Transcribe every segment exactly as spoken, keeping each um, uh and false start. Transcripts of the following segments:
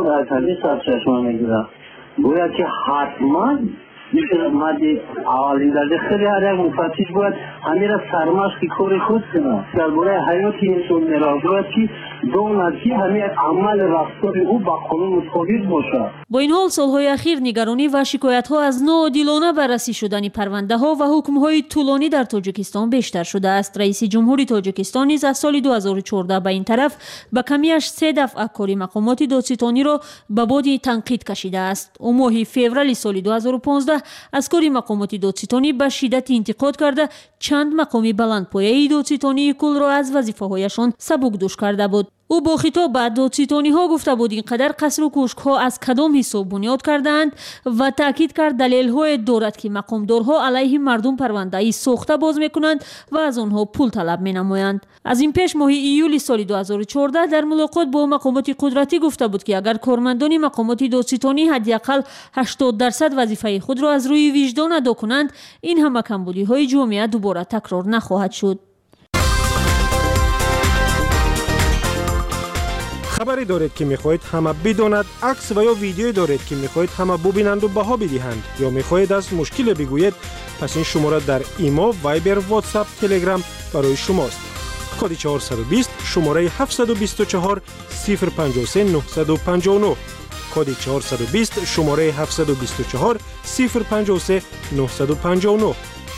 از همین سرچشمه میگیرم باید که حتما میشه مدی اولین درجه خیلی هر یک مفتش باید همین را سرمشق کار خود کنه درباره حیات انسان میرا باید که داند که همین عمل رفتار او با قانون مطابق باشه. با این حال سالهای اخیر نگرانی و شکایت ها از ناعادلانه بررسی شدن پرونده ها و حکم های طولانی در تاجیکستان بیشتر شده است. رئیس جمهوری تاجیکستان نیز از سال دو هزار و چهارده به این طرف به کمیش سه دفعه کاری مقامات دادستانی را به باد تنقید کشیده است. او ماه فوریه سال دو هزار و پانزده از کاری مقامات دادستانی به شدت انتقاد کرده چند مقام بلندپایه دادستانی کل را از وظیفه‌هایشان سبکدوش کرده بود. او با خطاب به دادستانی ها گفته بود اینقدر قصر و کوشک ها از کدام حساب بنیاد کردند و تاکید کرد دلیل های دارد که مقامدارها علیه مردم پرونده ای ساخته باز میکنند و از آنها پول طلب می نمایند. از این پیش ماه ایول سال دو هزار و چهارده در ملاقات با مقامات قدرتی گفته بود که اگر کارمندان مقامات دادستانی حداقل هشتاد درصد وظیفه خود را از روی وجدان ادا کنند این همه کمبودی های جامعه دوباره تکرار نخواهد شد. خبری دارید که میخواهید همه بداند، عکس و یا ویدیویی دارید که میخواهید همه ببینند و بها بدهند یا میخواهید از مشکل بگویید، پس این شماره در ایما، وایبر، واتساپ، تلگرام برای شماست. کد چهارصد و بیست شماره هفتصد و بیست و چهار صفر پنجاه و سه نهصد و پنجاه و نه کد چهارصد و بیست شماره هفتصد و بیست و چهار صفر پنجاه و سه نهصد و پنجاه و نه.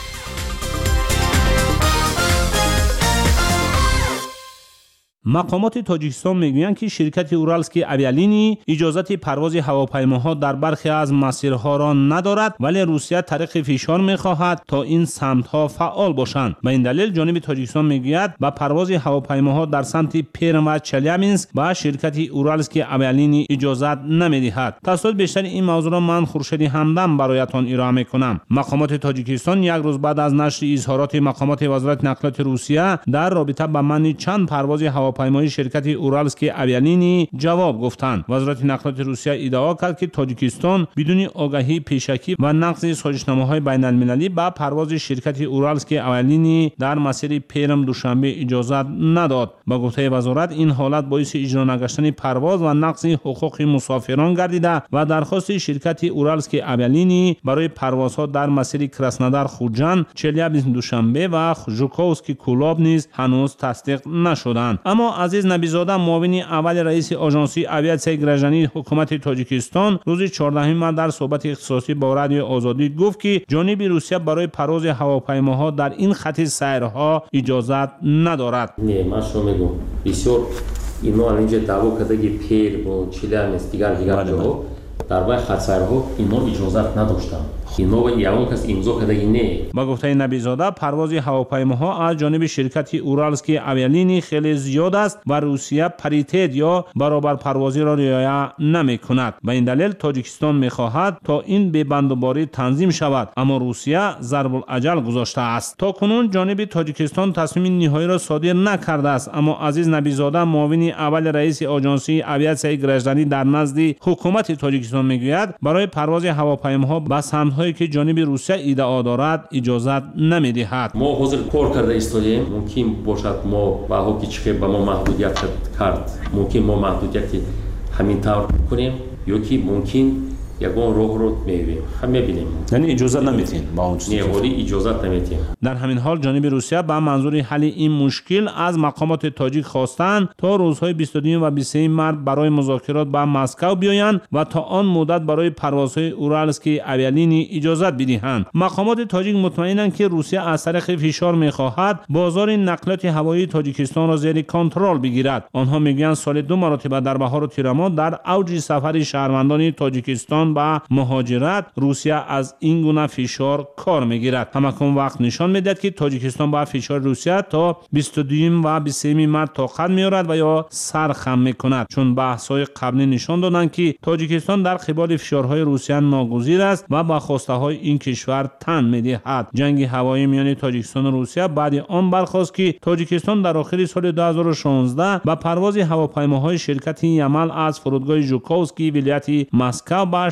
مقامات تاجیکستان میگویند که شرکت اورالسکی اویالینی اجازت پرواز هواپیماها در برخی از مسیرها را ندارد، ولی روسیه طریق فشار میخواهد تا این سمتها فعال باشند. به این دلیل جانب تاجیکستان میگوید با پرواز هواپیماها در سمت پرم و چلیابینسک با شرکت اورالسکی اویالینی اجازت نمیدهد. تفصیلات بیشتر این موضوع را من خورشید همدم برایتان ارائه میکنم. مقامات تاجیکستان یک روز بعد از نشر اظهارات مقامات وزارت نقلیات روسیه در رابطه با منع چند پرواز هواپیماهای شرکت اورالسکی اویالینی جواب گفتند. وزارت نقلیات روسیه ادعا کرد که تاجیکستان بدون آگاهی پیشکی و نقض سازشنامه‌های بین‌المللی با پرواز شرکت اورالسکی اویالینی در مسیر پرم دوشنبه اجازت نداد. با گفته وزارت این حالت باعث اجرا نگشتن پرواز و نقض حقوق مسافران گردیده و درخواست شرکت اورالسکی اویالینی برای پروازها در مسیر کراسنودار خوجان، چلیابینسک دوشنبه و ژوکووسکی کولاب نیز هنوز تصدیق نشدند. اما عزیز نبیزاده معاون اول رئیس آژانسی آویاسیای گراژانی حکومت تاجیکستان روز چهاردهم مارس در صحبت اختصاصی با رادیو آزادی گفت که جانب روسیه برای پرواز هواپیماها در این خط سیرها اجازت ندارد. نه من شما میگم بسیار اینو اینجا دعوا کرده که پیر و چلیابینسک دیگر دیگر جاها در واقع خط سیرها اینو اجازت نداشتند. اینو یاون کس امضا کرده نه. با گفته نبیزاده پرواز هواپیماها از جانب شرکت اورالسکی اویالینی خیلی زیاد است و روسیه پریتید یا برابر پروازی را رعایت نمی‌کند. به این دلیل تاجیکستان می‌خواهد تا این ببندوباری تنظیم شود، اما روسیه ضرب الاجل گذاشته است. تا کنون جانب تاجیکستان تصمیم نهایی را صادر نکرده است، اما عزیز نبیزاده معاون اول رئیس آژانسی آویاسیای گراژانی در نزد حکومت تاجیکستان میگوید برای پرواز هواپیماها به سمت که جانب روسیه ادعا دارد اجازت نمیدهد. ما حاضر کار کرده ایستادیم، ممکن باشد ما با هوکی چه به ما محدودیت کرد، ممکن ما محدودیت همین طور کنیم یا که ممکن یگان راه رو میبینیم هم میبینیم، یعنی اجازه نمیتین با اون چیزی نه ولی اجازه نمیتین. در همین حال جانب روسیه به منظور حل این مشکل از مقامات تاجیک خواستند تا روزهای بیست و دو و بیست و سه مارس برای مذاکرات به مسکو بیایند و تا آن مدت برای پروازهای اورالسکی اویالینی اجازه بدهند. مقامات تاجیک مطمئنند که روسیه از طریق فشار میخواهد بازار نقلیات هوایی تاجیکستان را زیر کنترل بگیرد. آنها میگویند سال دو مرتبه در بهار و تیر ماه در اوج سفر شهروندان تاجیکستان با مهاجرت روسیه از این گونه فشار کار میگیرد. همکنون وقت نشان میدهد که تاجیکستان با فشار روسیه تا بیست و دو و بیست و سه مارس طاقت میارد و یا سرخم میکند، چون بحث‌های قبلی نشان دادند که تاجیکستان در قبال فشارهای روسیه ناگزیر است و با خواسته‌های این کشور تن میدهد. جنگ هوایی میان تاجیکستان و روسیه بعد آن برخاست که تاجیکستان در آخر سال دو هزار و شانزده با پرواز هواپیماهای شرکت یمل از فرودگاه ژوکووسکی ولایت مسکو با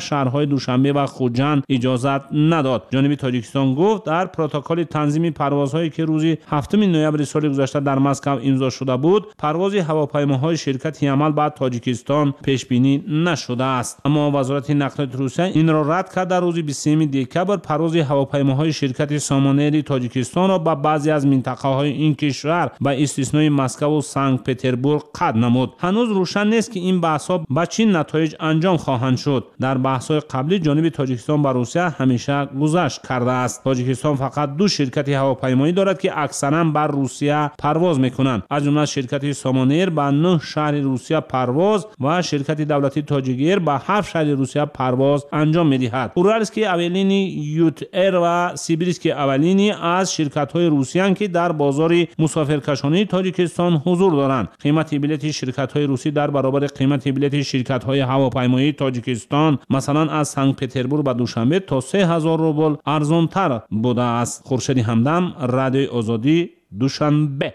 شهرهای دوشنبه و خوجند اجازت نداد. جانب تاجیکستان گفت در پروتکل تنظیم پروازهایی که روز هفتم نوامبر سال گذشته در مسکو امضا شده بود، پرواز هواپیماهای شرکت یمل به تاجیکستان پیش بینی نشده است. اما وزارت نقلیات روسیه این را رد کرد. در روز بیست و سوم دکبر پرواز هواپیماهای شرکت سامانر تاجیکستان را به بعضی از منطقه‌های این کشور به استثنای مسکو و سنت پترزبورگ قطع نمود. هنوز روشن نیست که این بحث‌ها به چه نتایج انجام خواهند شد. در بحث‌های قبلی جانب تاجیکستان بر روسیه همیشه گذشت کرده است. تاجیکستان فقط دو شرکت هواپیمایی دارد که اکثراً بر روسیه پرواز می‌کنند. از جمله شرکت سامانر به نه شهر روسیه پرواز و شرکت دولتی تاجیک به هفت شهر روسیه پرواز انجام می‌دهد. اورالسکی اولینی، یوت ایر و سیبیرسکی اولینی از شرکت‌های روسی هستند که در بازار مسافرکشانی تاجیکستان حضور دارند. قیمت بلیط شرکت‌های روسی در برابر قیمت بلیط شرکت‌های هواپیمایی تاجیکستان مثلا از سنت پترزبورگ به دوشنبه تا سه هزار روبل ارزان‌تر بوده است. خورشید همدم، رادیوی آزادی، دوشنبه.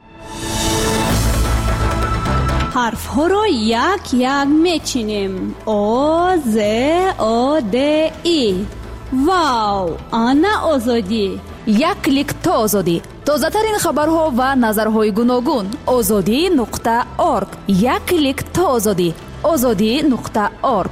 حرف ها رو یک یک میچینیم. او ز او د ای. واو، آنا آزادی. یک کلیک تا آزادی. تازه ترین خبرها و نظرهای گوناگون. آزادی نقطه اورگ. یک کلیک تا آزادی. آزادی نقطه اورگ.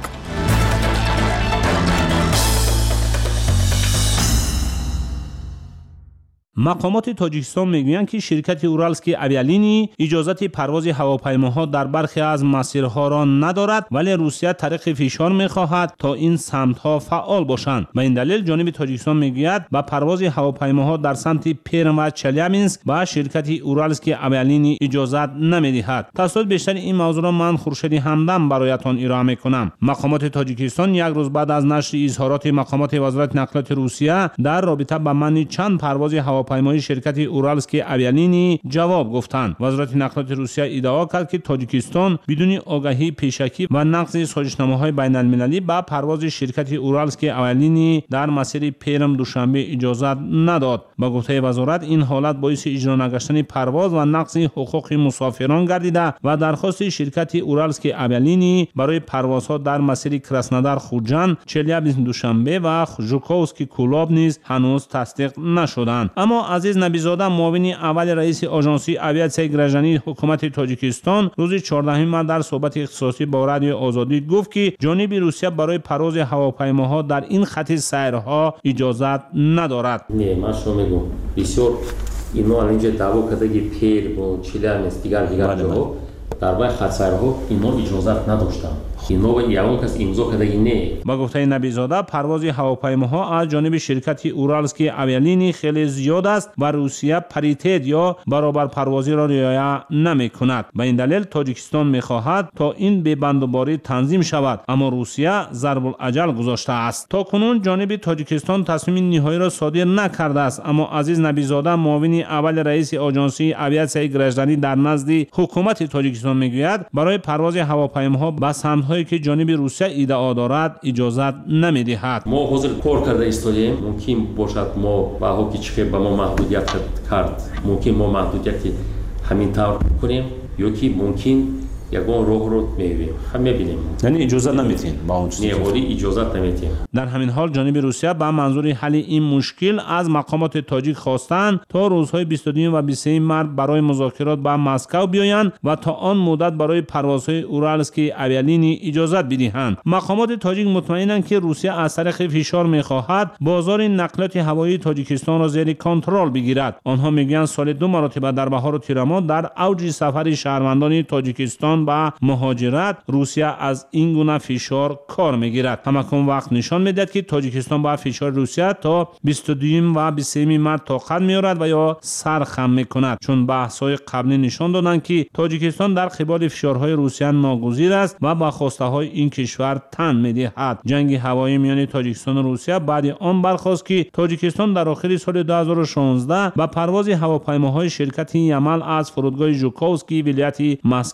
مقامات تاجیکستان میگویند که شرکت اورالسکی اویالینی اجازت پرواز هواپیماها در برخی از مسیرها را ندارد، ولی روسیه طریق فشار میخواهد تا این سمتها فعال باشند. به این دلیل جانب تاجیکستان میگوید با پرواز هواپیماها در سمت پرم و چلیابینسک با شرکت اورالسکی اویالینی اجازت نمیدهد. تفصیلات بیشتر این موضوع را من خورشید همدم برایتان ارائه میکنم. مقامات تاجیکستان یک روز بعد از نشر اظهارات مقامات وزارت نقلیات روسیه در رابطه با منع چند پرواز هواپیماهای شرکت اورالسکی اویالینی جواب گفتند. وزارت نقلیات روسیه ادعا کرد که تاجیکستان بدون آگاهی پیشکی و نقض سازشنامه‌های بین‌المللی با پرواز شرکت اورالسکی اویالینی در مسیر پرم دوشنبه اجازت نداد. با گفته وزارت این حالت باعث اجرا نگشتن پرواز و نقض حقوق مسافران گردیده و درخواست شرکت اورالسکی اویالینی برای پروازها در مسیر کراسنودار خوجند، چلیابینسک دوشنبه و ژوکووسکی کولاب نیز هنوز تصدیق نشدند. اما عزیز نبیزاده، معاون اول رئیس آژانسی آویاسیای گراژانی حکومت تاجیکستان روز چهاردهم مارس در صحبت اختصاصی با رادیو آزادی گفت که جانب روسیه برای پرواز هواپیماها در این خط سیرها اجازت ندارد. نه، من شما میگم بسیار اینو الان دعوا کرده که پیر و چلیابینسک دیگر دیگر جاها در واقع خط سیرها اینو اجازت نداشتند. اینو یاون کس امضا کرده نه. با گفته نبیزاده پرواز هواپیماها از جانب شرکت اورالسکی اویالینی خیلی زیاد است و روسیه پریتیت یا برابر پروازی را رعایت نمی‌کند. به این دلیل تاجیکستان می‌خواهد تا این ببندوباری تنظیم شود، اما روسیه ضرب الاجل گذاشته است. تا کنون جانب تاجیکستان تصمیم نهایی را صادر نکرده است، اما عزیز نبیزاده معاون اول رئیس آژانسی آویاسیای گراژانی در نزد حکومت تاجیکستان می‌گوید برای پرواز هواپیماها به سمت‌های که جانب روسیه ادعا دارد اجازت نمیدهد. ما حاضر کار کرده ایستادیم. ممکن باشد ما با هوکی چه به ما محدودیت کرد، ممکن ما محدودیت همین طور کنیم یا که ممکن یگان راه رو می‌بینیم. هم می‌بینیم. یعنی اجازه نمیتین با اون چیزی. نه، اجازه نمیتین. در همین حال جانب روسیه به منظور حل این مشکل از مقامات تاجیک خواستند تا روزهای بیست و دو و بیست و سه مارس برای مذاکرات با مسکو بیایند و تا آن مدت برای پروازهای اورالسکی اویالینی اجازه بدهند. مقامات تاجیک مطمئنند که روسیه از طریق فشار می‌خواهد بازار نقلیات هوایی تاجیکستان را زیر کنترل بگیرد. آنها میگویند سال دو مرتبه در بهار و تیر ماه در اوج سفر شهروندان تاجیکستان با مهاجرت روسیه از این گونه فشار کار میگیرد. همکنون وقت نشان میدهد که تاجیکستان با فشار روسیه تا بیست و دو و بیست و سه مارس طاقت میارد و یا سرخم میکند، چون بحث‌های قبلی نشان دادند که تاجیکستان در قبال فشارهای روسیه ناگزیر است و با خواسته‌های این کشور تن میدهد. جنگ هوایی میان تاجیکستان و روسیه بعد آن برخاست که تاجیکستان در آخر سال دو هزار و شانزده با پرواز هواپیماهای شرکت یمل از فرودگاه ژوکووسکی ولایت مسکو با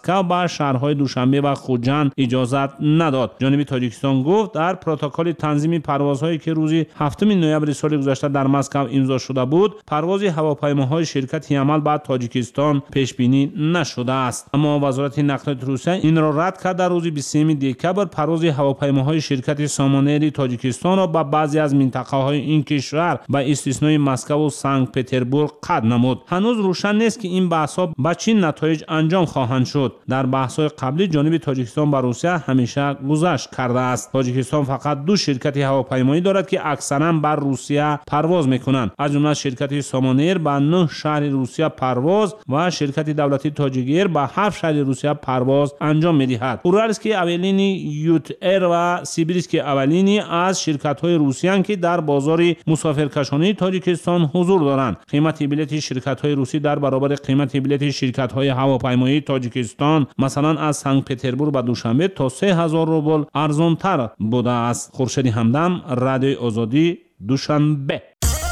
شهرهای دوشنبه و خوجند اجازت نداد. جانب تاجیکستان گفت در پروتکل تنظیم پروازهایی که روز هفتم نوامبر سال گذشته در مسکو امضا شده بود، پرواز هواپیماهای شرکت یمل به تاجیکستان پیش بینی نشده است. اما وزارت نقلیات روسیه این را رد کرد. در روز بیست و سوم دکتر پرواز هواپیماهای شرکت سامانر تاجیکستان را به بعضی از منطقه‌های این کشور به استثنای مسکو و سنت پترزبورگ قطع نمود. هنوز روشن نیست که این بحث‌ها به چه نتایج انجام خواهند شد. در بحث‌های قبلی جانب تاجیکستان به روسیه همیشه گذشت کرده است. تاجیکستان فقط دو شرکت هواپیمایی دارد که اکثراً بر روسیه پرواز می‌کنند. از جمله شرکت سامانر به نه شهر روسیه پرواز و شرکت دولتی تاجیک به هفت شهر روسیه پرواز انجام می‌دهد. اورالسکی اولینی، یوت ایر و سیبیرسکی اولینی از شرکت‌های روسیه‌اند که در بازار مسافرکشانی تاجیکستان حضور دارند. قیمت بلیط شرکت‌های روسی در برابر قیمت بلیط شرکت‌های هواپیمایی تاجیکستان مثلا از سنت پترزبورگ به دوشنبه تا سه هزار روبل ارزان‌تر بوده است. خورشید همدم، رادیوی آزادی، دوشنبه.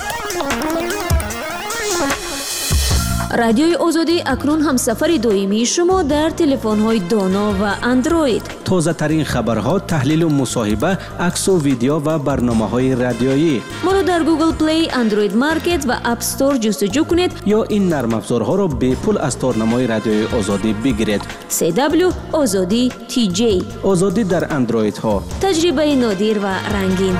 رادیوی آزادی اکنون همسفر دائمی شما در تلفن‌های دانا و اندروید. تازه ترین خبرها، تحلیل و مصاحبه، عکس و ویدیو و برنامه‌های رادیویی. ما را در گوگل پلی، اندروید مارکت و اپ استور جستجو کنید یا این نرم افزارها را به پول از تارنمای رادیوی آزادی بگیرید. سی دبلیو آزادی تی جی. آزادی در اندروید ها. تجربه نادر و رنگین.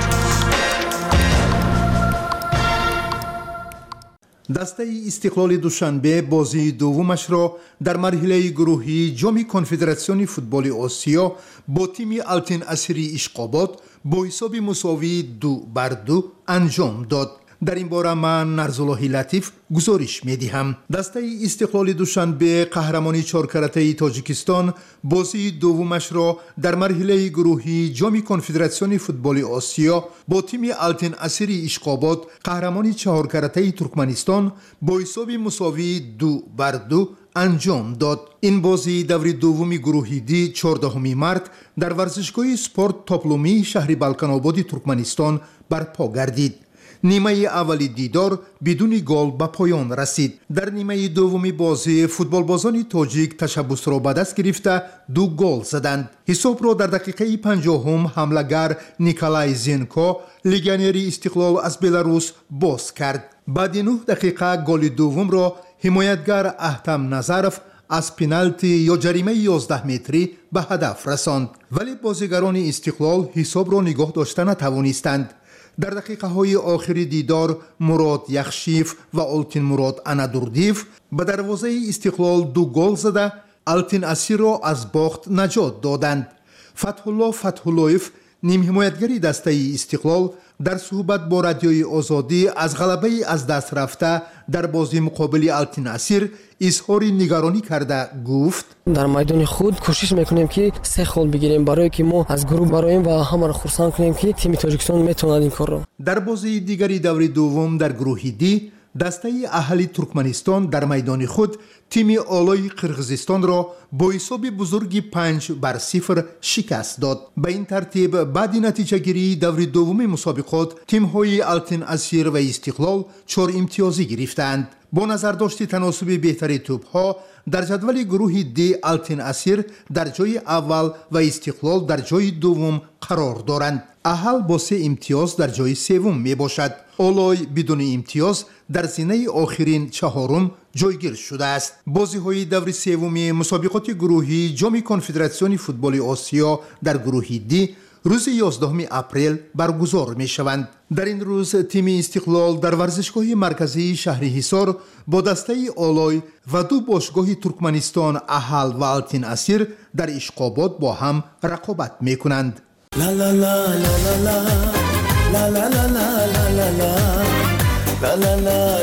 دسته استقلال دوشنبه بازی دومش را در مرحله گروهی جام کنفدراسیون فوتبال آسیا با تیم آلتین اسیری اشقابات با حساب مساوی دو بر دو انجام داد. در این باره من نرزالله لطیف گزارش می دهم. دسته استقلال دوشنبه قهرمانی چارکرته تاجیکستان بازی دومش را در مرحله گروهی جام کنفدراسیون فوتبال آسیا با تیم آلتین اسیری اشقابات قهرمانی چهارکرته ترکمنستان با حساب مساوی دو بر دو انجام داد. این بازی دور دومی گروهی دی چهاردهم مارت در ورزشگاه سپورت تاپلومی شهر بالکن ترکمنستان برپا گردید. نیمه اولی دیدار بدون گل به پایان رسید. در نیمه دومی بازی فوتبال بازان تاجیک تشبث را به دست گرفته دو گل زدند. حساب را در دقیقه پنجاهم حمله‌گر نیکولای زینکو لگیونر استقلال از بلاروس باز کرد. بعد نه دقیقه گل دوم را حمایتگر احتم نظرف از پنالتی یا جریمه یازده متری به هدف رساند، ولی بازیگران استقلال حساب را نگاه داشته نتوانستند. در دقیقه های آخری دیدار مراد یخشیف و آلتین مراد انادوردیف به دروازه استقلال دو گل زده آلتین اسیر را از باخت نجات دادند. فتحالله فتحاللهیف نیم حمایتگری دسته استقلال در صحبت با رادیوی آزادی از غلبه از دست رفته در بازی مقابل آلتین اسیر اظهار نگرانی کرده گفت: در میدان خود کوشش میکنیم که سه گل بگیریم برای که ما از گروه برایم و همه را خرسند کنیم که تیم تاجیکستان میتواند این کار را. در بازی دیگری دور دوم در گروه دی دسته اهلی ترکمنستان در میدان خود تیم آلای قرغیزستان را با حساب بزرگی پنج بر صفر شکست داد. به این ترتیب بعد نتیجه گیری دور دوم مسابقات تیم های آلتین اسیر و استقلال چهار امتیازی گرفتند. با نظر داشت تناسب بهتری توپ ها در جدول گروه دی آلتین اسیر در جای اول و استقلال در جای دوم قرار دارند. اهل با سه امتیاز در جای سوم می باشد. آلای بدون امتیاز در زینه آخرین چهارم جایگیر شده است. بازی های دور سوم مسابقات گروهی جام کنفدراسیون فوتبال آسیا در گروه دی روز یازدهم اپریل برگزار می شوند. در این روز تیم استقلال در ورزشگاه مرکزی شهر حصار با دسته آلای و دو باشگاه ترکمنستان اهل و آلتین اسیر در اشقابات با هم رقابت می کنند. لا لا لا لا لا لا لا لا لا لا لا لا لا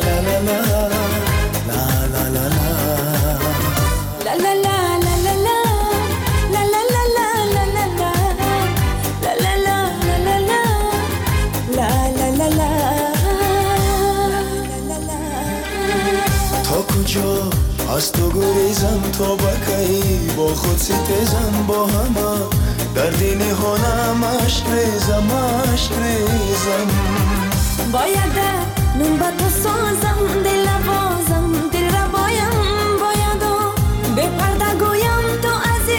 لا کجا از تو گریزم تا بکی با خود ستیزم با همه در دین هانم عشق ریزم عشق ریزم باید نون با تو سازم دل بازم دل را بایم باید و به پرده گویم تو عزیز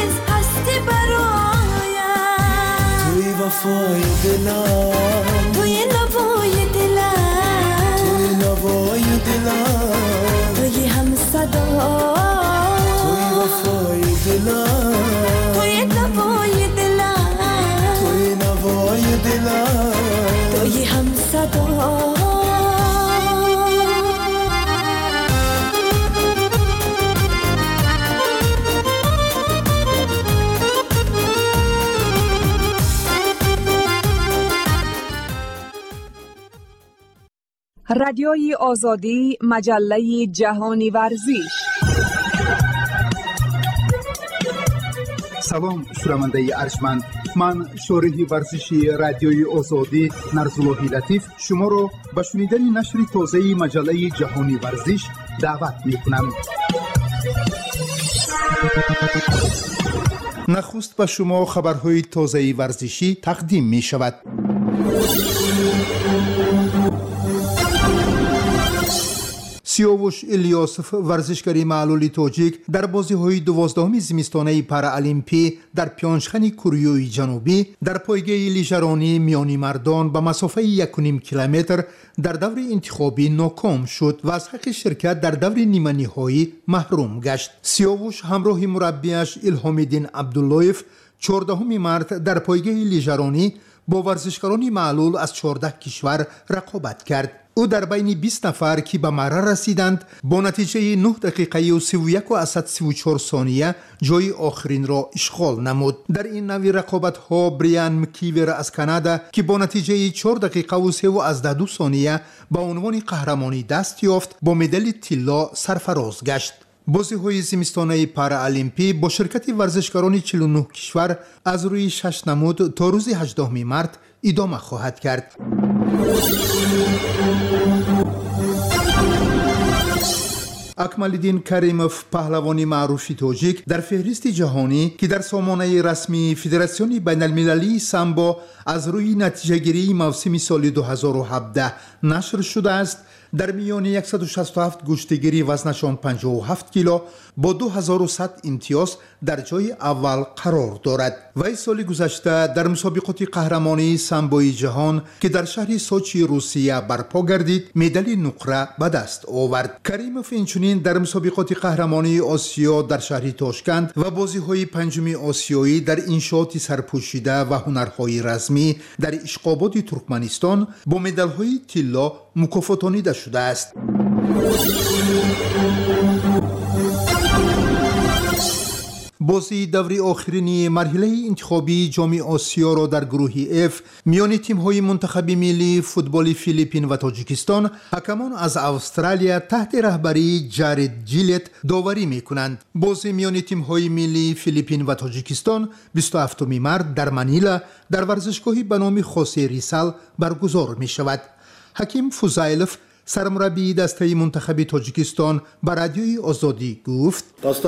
وفای دلم، توی نوای دلم، توی نوای دلم، توی هم صدا، توی وفای دلم، توی نوای دلم، توی نوای دلم، توی هم صدا. رادیوی آزادی، مجله جهانی ورزش. سلام شنونده ارجمند، من شارح ورزشی رادیوی آزادی نرزاللهی لطیف شما را به شنیدن نشر تازه مجله جهانی ورزش دعوت می‌کنم. نخست به شما خبرهای تازه ورزشی تقدیم می شود. سیاوش الیاسف ورزشکاری معلول تاجیک در بازی‌های دوازدهم زمستانه پارالیمپی در پیانشخان کره جنوبی در پایگاه لیژرانی میانی مردان به مسافه یک و نیم کیلومتر در دور انتخابی ناکام شد و از حق شرکت در دور نیمه نهایی محروم گشت. سیاوش همراه مربیش الهام‌الدین عبداللهیف چهاردهم مارس در پایگاه لیژرانی با ورزشکاران معلول از چهارده کشور رقابت کرد. او در بین بیست نفر که به مرا رسیدند با نتیجه نه دقیقه و سی و یک و سی و چهار ثانیه جای آخرین را اشغال نمود. در این نوع رقابت ها بریان مکیور از کانادا که با نتیجه چهار دقیقه و سه و دو ثانیه به عنوان قهرمانی دست یافت با مدال طلا سرفراز گشت. بازی‌های زمستانه پارالیمپی با شرکت ورزشکاران چهل و نه کشور از روی شش نمود تا روز هجدهم مارس ادامه خواهد کرد. اکمال‌الدین کریموف پهلوانی معروف تاجیک در فهرست جهانی که در سامانه رسمی فدراسیون بین المللی سامبو از روی نتیجه گیری موسم سال دو هزار و هفده نشر شده است، در میان صد و شصت و هفت گشتگیری وزنشان پنجاه و هفت کیلو با دو هزار و صد امتیاز در جای اول قرار دارد. وی سال گذشته در مسابقات قهرمانی سامبوی جهان که در شهر سوچی روسیه برپا گردید مدال نقره به دست آورد. کریموف اینچنین در مسابقات قهرمانی آسیا در شهر تاشکند و بازی‌های پنجم آسیایی در انشاءات سرپوشیده و هنرهای رسمی در اشقاباد ترکمنستان با مدال‌های طلا مکافاتانیده شده است. بازی دوری آخرین مرحله انتخابی جام آسیا را در گروه اف میان تیم‌های منتخب ملی فوتبال فیلیپین و تاجیکستان حکمان از استرالیا تحت رهبری جارد جیلت داوری می‌کنند. بازی میان تیم‌های ملی فیلیپین و تاجیکستان بیست و هفتم مارس در منیلا در ورزشگاهی به نام خوسه ریسال برگزار می‌شود. حکیم فوزایلوف سرمربی دسته منتخب تاجیکستان به رادیوی آزادی گفت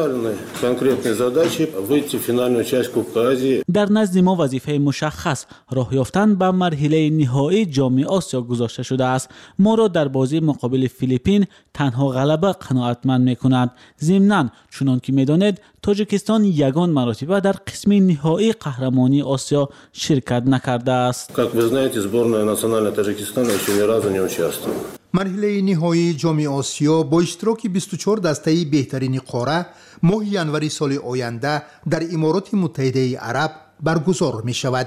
در نزد ما وظیفه مشخص راه یافتن به مرحله نهایی جام آسیا گذاشته شده است. ما را در بازی مقابل فیلیپین تنها غلبه قناعتمند می‌کند. ضمناً چنان که می‌دانید تاجیکستان یگان مرتبه در قسم نهایی قهرمانی آسیا شرکت نکرده است. مرحله نهایی جام آسیا با اشتراک بیست و چهار دسته بهترین قاره ماه ژانویه سال آینده در امارات متحده عرب برگزار می شود.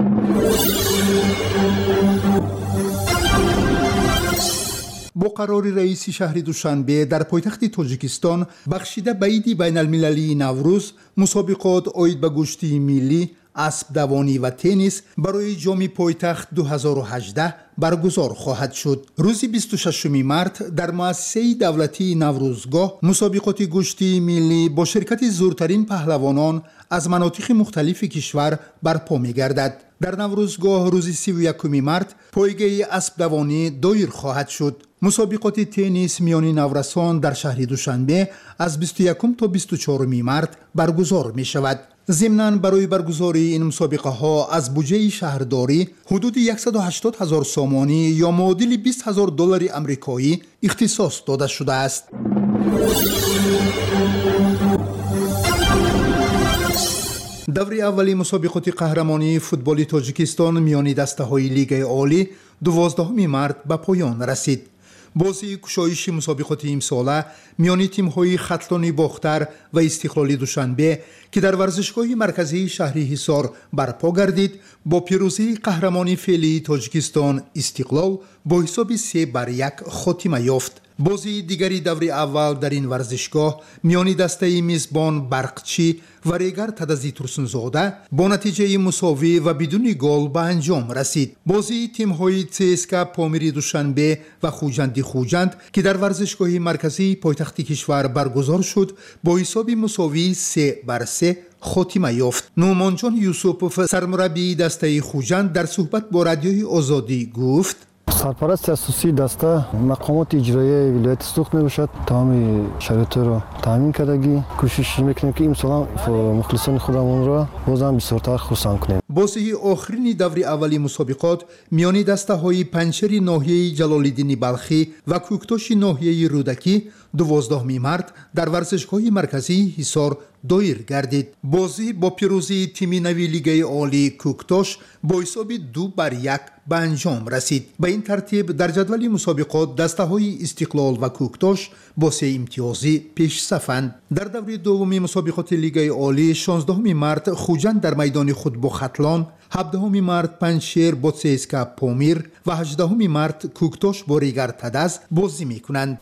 با قرار رئیس شهر دوشنبه در پایتخت تاجیکستان بخشیده به عید بین المللی نوروز مسابقات عاید به گشتی ملی، اسب دوانی و تنیس برای جام پایتخت دو هزار و هجده برگزار خواهد شد. روز بیست و ششم مارس در مؤسسه دولتی نوروزگاه مسابقات گشتی ملی با شرکت زورترین پهلوانان از مناطق مختلف کشور برپا می‌گردد. در نوروزگاه روز سی و یکم مارس پایگاه اسب دوانی دایر خواهد شد. مسابقات تنیس میان نورسان در شهر دوشنبه از بیست و یکم تا بیست و چهارم مارس برگزار می شود. ضمناً برای برگزاری این مسابقه ها از بودجه شهرداری حدود صد و هشتاد هزار سامانی یا معادل بیست هزار دلار آمریکایی اختصاص داده شده است. даври аввали мусобиқоти қаҳрамонии футболи тоҷикистон миёни дастаҳои лигаи олӣ дувоздаҳуми март ба поён расид. бозии кушоиши мусобиқоти имсола миёни тимҳои хатлони бохтар ва истиқлоли душанбе ки дар варзишгоҳи марказии шаҳри ҳисор барпо гардид, бо пирӯзии қаҳрамони феълии тоҷикистон истиқлол бо ҳисоби се бар як хотима ёфт. бозии дигари даври аввал дар ин варзишгоҳ миёни дастаи мизбон барқчӣ ва регар тадази турсунзода бо натиҷаи мусовӣ ва бидуни гол ба анҷом расид. бозии тимҳои цска помири душанбе ва хуҷанди хуҷанд ки дар варзишгоҳи марказии пойтахти кишвар баргузор шуд, бо ҳисоби мусовии се бар се хотима ёфт. нӯъмонҷон юсупов, сармураббии дастаи хуҷанд, дар суҳбат бо радиои Озодӣ гуфт: сарпарасти асосии даста мақомоти иҷроияи вилояти сух мебошад. тамоми шароитро таъмин кардагӣ кӯшиш мекунем ки имсол мухлисони худамонро бозам бисёртар хурсанд кунем. бозии охирини даври аввали мусобиқот миёни дастаҳои панҷшери ноҳияи ҷалолиддини балхӣ ва кӯктоши ноҳияи рӯдакӣ дувоздаҳуми март дар варзишгоҳи марказии ҳисор доир гардид. бозӣ бо пирӯзии тими нави лигаи олӣ кӯктош бо ҳисоби ду бар як ба анҷом расид. ба ин тартиб дар ҷадвали мусобиқот дастаҳои истиқлол ва кӯктош бо се имтиёзӣ пешсафанд. дар даври дуввуми мусобиқоти лигаи олӣ шонздаҳуми март хуҷанд дар майдони худ бо хатлон, ҳабдаҳуми март панҷшер бо цска помир ва ҳаждаҳуми март кӯктош бо ригар тадаз бозӣ мекунанд.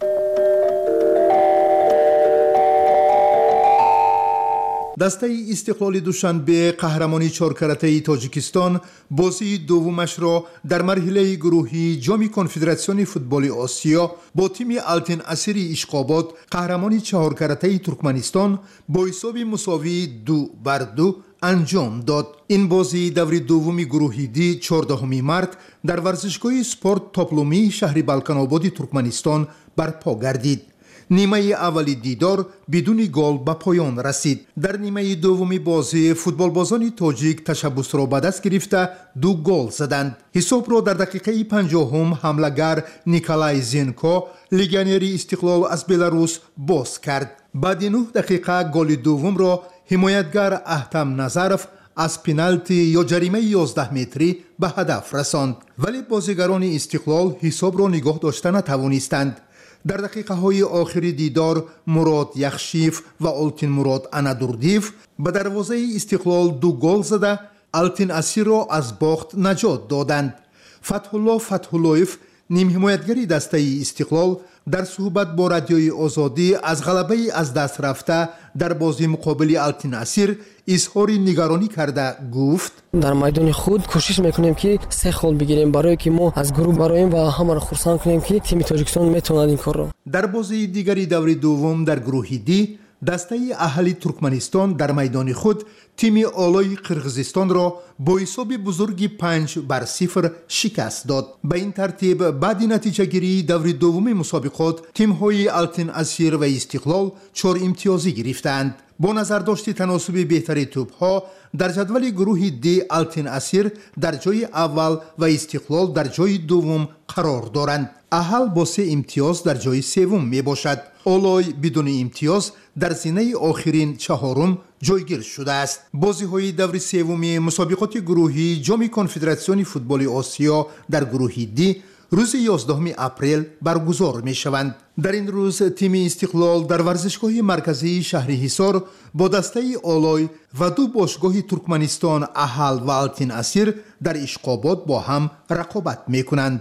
дастаи истиқлоли душанбе қаҳрамони чоркаратаи тоҷикистон бозии дуввумашро дар марҳилаи гурӯҳии ҷоми конфедератсиони футболи осиё бо тими алтин асири ишқобод қаҳрамони чаҳоркаратаи туркманистон бо ҳисоби мусовии ду бар ду анҷом дод. ин бозии даври дуввуми гурӯҳи ди чордаҳуми март дар варзишгоҳи спорт топлумии шаҳри балканободи туркманистон барпо гардид. нимаи аввали дидор бидуни гол ба поён расид. дар нимаи дуввуми бозӣ футболбозони тоҷик ташаббусро ба даст гирифта ду гол заданд. ҳисобро дар дақиқаи панҷоҳум ҳамлагар Николай Зенко, легионери истиқлол аз Беларус боз кард. баъди нӯҳ дақиқа голи дуввумро ҳимоятгар Аҳтам Назаров аз пеналти ё ҷаримаи ёздаҳ метрӣ ба ҳадаф расонд. вале бозигарони истиқлол ҳисобро нигоҳ дошта натавонистанд. дар дақиқаҳои охири дидор Мурод Яхшиев ва Олтинмурод Анадурдиев ба дарвозаи истиқлол ду гол зада Алтин Асирро аз бохт наҷот доданд. Фатҳулло Фатҳуллоев, нимҳимоятгари дастаи истиқлол, дар суҳбат бо радиои Озодӣ аз ғалабаи аз даст рафта дар бозии муқобили Алтин Асир изҳори нигаронӣ карда гуфт: дар майдони худ кӯшиш мекунем ки се хол бигирем, барое ки мо аз гурӯҳ бароем ва ҳамаро хурсанд кунем ки тими Тоҷикистон метавонад ин корро. дар бозии дигари даври дуввум дар гурӯҳи ди дастаи аҳли Туркманистон дар майдони худ тими олои Қирғизистонро бо ҳисоби бузурги панҷ бар сифр шикаст дод. ба ин тартиб баъди натиҷагирии даври дуввуми мусобиқот тимҳои Алтин Асир ва Истиқлол чор имтиёзӣ гирифтаанд. бо назардошти таносуби беҳтари тӯбҳо дар ҷадвали гурӯҳи ди Алтин Асир дар ҷои аввал ва Истиқлол дар ҷои дуввум қарор доранд. аҳал бо се имтиёз дар ҷои севум мебошад. олой бидуни имтиёз дар зинаи охирин чаҳорум ҷойгир шудааст. бозиҳои даври севуми мусобиқоти гурӯҳии ҷоми конфедератсиони футболи осиё дар гурӯҳи ди рӯзи ёздаҳуми апрел баргузор мешаванд. дар ин рӯз тими Истиқлол дар варзишгоҳи марказии шаҳри Ҳисор бо дастаи олой ва ду бошгоҳи Туркманистон Аҳал ва Алтин Асир дар Ишқобод бо ҳам рақобат мекунанд.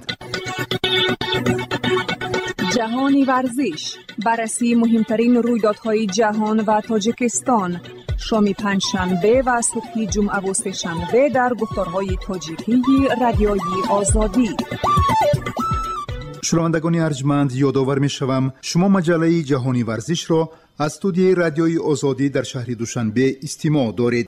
ҷаҳони варзиш, барраси муҳимтарин рӯйдодҳои ҷаҳон ва Тоҷикистон. шоми панҷшанбе ва субҳи ҷумъаву сешанбе дар гуфторҳои тоҷикии радиои Озодӣ. шунавандагони арҷманд, ёдовар мешавам шумо маҷаллаи ҷаҳони варзишро аз студияи радиои Озодӣ дар шаҳри Душанбе истимоъ доред.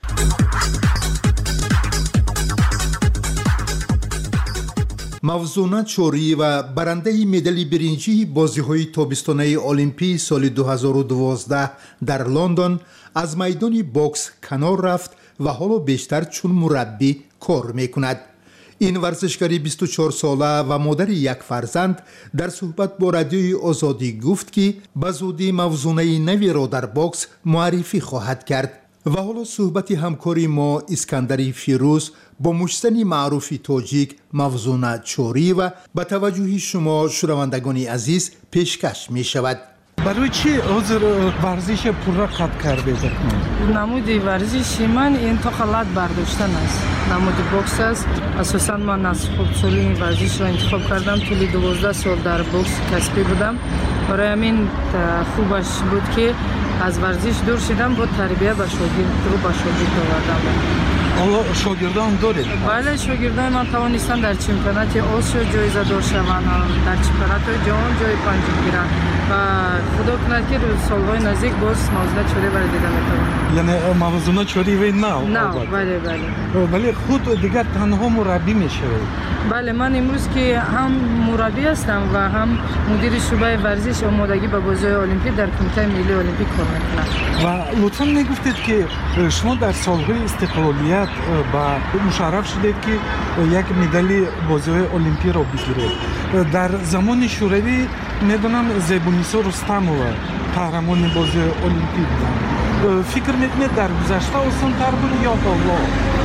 мавзуна чорӣ ва барандаи медали биринҷии бозиҳои тобистонаи олимпии соли ду ҳазору дувоздаҳ дар Лондон аз майдони бокс канор рафт ва ҳоло бештар чун мураббӣ кор мекунад. ин варзишгари бисту чорсола ва модари як фарзанд дар суҳбат бо радиои Озодӣ гуфт ки ба зудӣ мавзунаи наверо дар бокс муаррифӣ хоҳад кард. و حالا صحبت همکاری ما اسکندری فیروز با مشتنی معروف تاجیک موزون چوری و به توجه شما شنوندگان عزیز پیشکش می شود. برای چی حضور ورزش پورا قطع کرده؟ نمود ورزش من انتقالات برداشتن است. نمود بوکس است. اساساً من از خود سالی این ورزش را انتخاب کردم. طولی دوازده سال در بوکس کسبی بودم. برای همین خوبش بود که از ورزش دور شدم، با تربیت و شاگرد رو با شاگرد آوردم. حالا شاگردان دارید؟ بله، شاگردان من توانستن در چمپیونات آسیا جایزه دار شوند، در چمپیونات جهان جای پنجم گیرند و خدا کند که سالهای نزدیک باز موزون چوری برای دیده میتونم. یعنی موزون چوری وی نه؟ نه، بله بله. ولی خود دیگر تنها مربی میشه؟ بله، من امروز که هم مربی هستم و هم مدیر شعبه ورزش آمادگی به بازی‌های المپیک در کمیته ملی المپیک کار میکنم. و لطفاً میگفتید که شما در سالهای استقلالیت با مشرف شدید که یک مدال بازی‌های المپیک را بگیرید. در زمان شوروی میدونم زیبونیسا رستمова قهرمان بازی المپیک بود. فکر میکنید در گذشته آسان‌تر بود یا حالا؟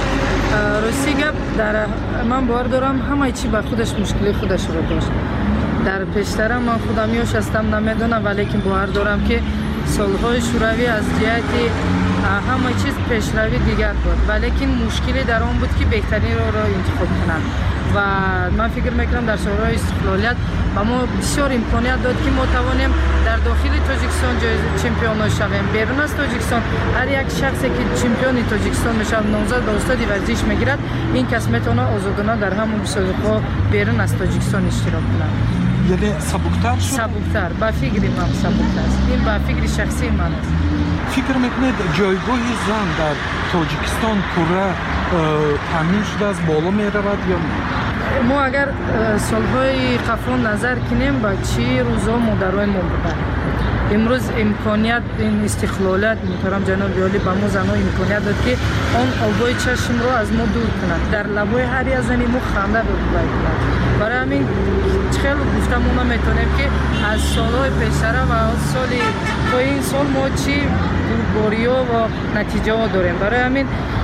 راستی گپ در من باور دارم همه چی به خودش مشکلی خودش رو داشت. در پیشتر من خودم یوش هستم نمیدونم، ولی که باور دارم که سالهای شوروی از جهت همه چیز پیشروی دیگر بود، ولی که مشکلی در آن بود که بهترین رو را انتخاب کنند و من فکر میکنم در سالهای استقلالیت با ما بسیار امکانیت داد که ما توانیم در داخل تاجیکستان چمپیون شویم. بیرون از تاجیکستان هر یک شخصی که چمپیون تاجیکستان میشه نامزد به استاد ورزش میگیرد، این کس میتونه آزادانه در همون مسابقه بیرون از تاجیکستان اشتراک کند. یعنی سبکتر شد؟ سبکتر، با فکر من سبکتر است. این با فکر شخصی من است. فکر میکنید جایگاه زن در تاجیکستان پورا تامین شده از بالا میرود یا نه؟ ما اگر سالهای قبل نظر کنیم با چی روزا مادرای ما بودن. امروز امکانیت این استقلالات محترم جناب عالی با ما زنها امکانیت داد که آن آبای چشم رو از ما دور کند، در لبای هر یک زنی ما خنده رو بگیرد. برای همین خیلی گفتم اونا میتونیم که از سالهای پیشتر و از سالی تا این سال ما چی بوریا و نتیجه ها داریم. برای همین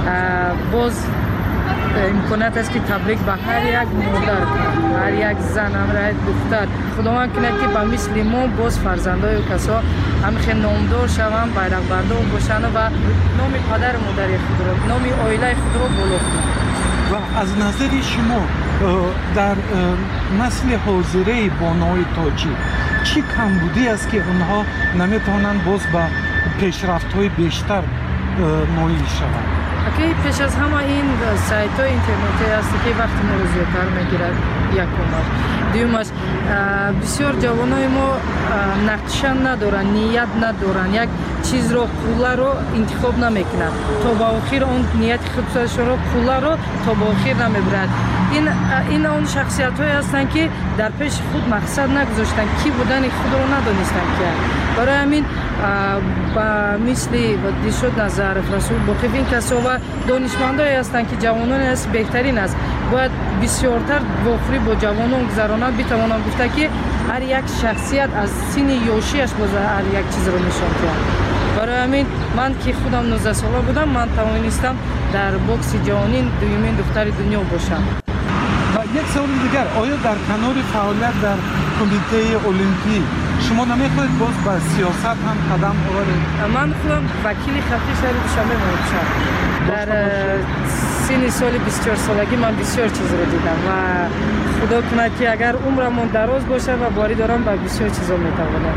باز امکانات است که تبریک به هر یک مادر، هر یک زن، هر یک دختر خداوند کنه که با مثل ما باز فرزندای کسا هم خیلی نامدار شوند، بیرق بردار باشند و نام پدر مادر خود را، نام عائله خود را بالا کنند. و از نظر شما در نسل حاضره بانوی تاجیک چی کمبودی است که اونها نمیتونن باز به پیشرفت‌های بیشتر نائل شوند؟ اگه پیش از همه این سایت‌های اینترنتی است که وقتی ما رو زیادتر میگیرد، یکمش. دومش بسیار جوانای ما نقشه ندارن، نیت ندارن، یک چیز رو پولا رو انتخاب نمیکنن تا با آخر اون نیت خودش رو پولا رو تا با آخر نمیبرد. این این اون شخصیت هایی هستن که در پیش خود مقصد نگذاشتن، کی بودن خود رو ندانستن که. برای همین با مثل دیشود نظر رسول باقی این کسا و دانشمندایی هستند که جوانان است بهترین است، باید بسیارتر واخری با جوانان گذرانند، بتوانم گفته که هر یک شخصیت از سن یوشیش باز هر یک چیز رو نشان کرد. برای همین من که خودم نوزده ساله بودم، من توانستم در بوکس جهانی دومین دختر دنیا باشم. و یک سوال دیگر، آیا در کنار فعالیت در کمیته المپیک شما نمیخواهید باز به سیاست هم قدم آورید؟ من خودم وکیل خطی شهر دوشنبه باشم. در سن سال بیست و چهار سالگی من بسیار چیز رو دیدم و خدا کند که اگر عمرم دراز باشه و باری دارم به بسیار چیزا میتوانم.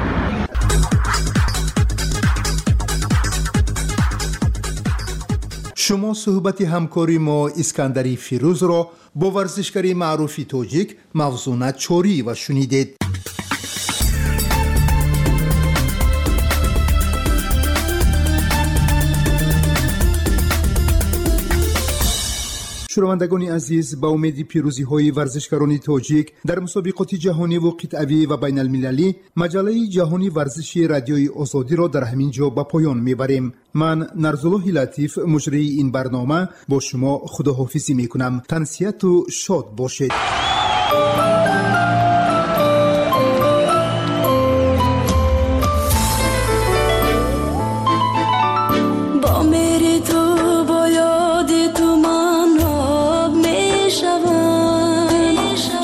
شما صحبت همکاری ما اسکندری فیروز را با ورزشکاری معروفی تاجیک موزون چوری و شنیدید. شنوندگان عزیز، با امید پیروزی های ورزشکاران تاجیک در مسابقات جهانی و قطعی و بین المللی، مجله جهانی ورزشی رادیوی آزادی را در همین جا به پایان میبریم. من نرزالله لطیف مجری این برنامه با شما خداحافظی میکنم. تنسیت و شاد باشید. با میری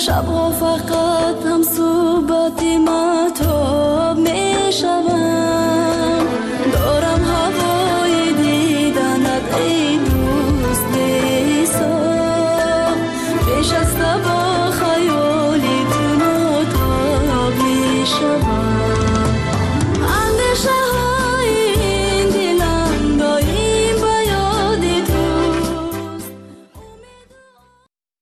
شبها فقط هم صحبت ما تو